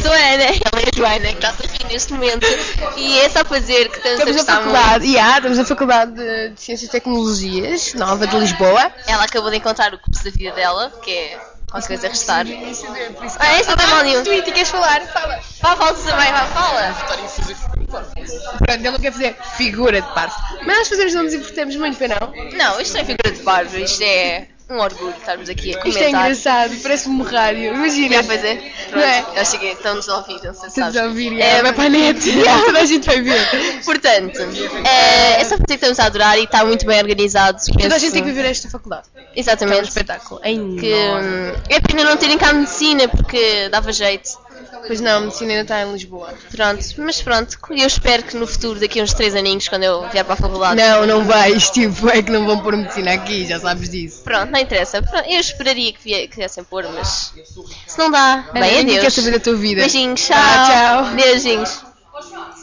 sou a Ana, ela é a Joana, que está-se a rir neste momento. E é só para dizer que estamos a Estamos na gostar muito. faculdade, estamos na Faculdade de Ciências e Tecnologias, Nova de Lisboa. Ela acabou de encontrar o curso da vida dela, que é qualquer coisa a restar. Essa tem mal nenhum. Tu queres falar? Fala. Fala também, fala. Pronto, ele não quer fazer figura de parvo. Mas nós fazemos, não nos importamos muito, para não? Não, isto não é figura de parvo, isto é um orgulho estarmos aqui a comentar. Isto é engraçado, parece-me um rádio, imagina. Já fazer? Não é? Pronto, eu cheguei, estão-nos a ouvir, não sei se Estamos sabes. a ouvir, vai para a net, toda a gente vai ver. Portanto, é só para dizer que estamos a adorar e está muito bem organizado. Toda a gente tem que viver esta faculdade. Exatamente. É um espetáculo. É Que enorme. é pena não terem cá medicina porque dava jeito. Pois não, a medicina ainda está em Lisboa. Pronto, mas pronto, eu espero que no futuro, daqui a uns 3 aninhos, quando eu vier para a faculdade. Não vais, tipo, é que não vão pôr medicina aqui, já sabes disso. Pronto, não interessa. Pronto, eu esperaria que viessem pôr, mas se não dá, bem, Ninguém adeus. quer saber da tua vida. Beijinhos, tchau. Tchau. Beijinhos.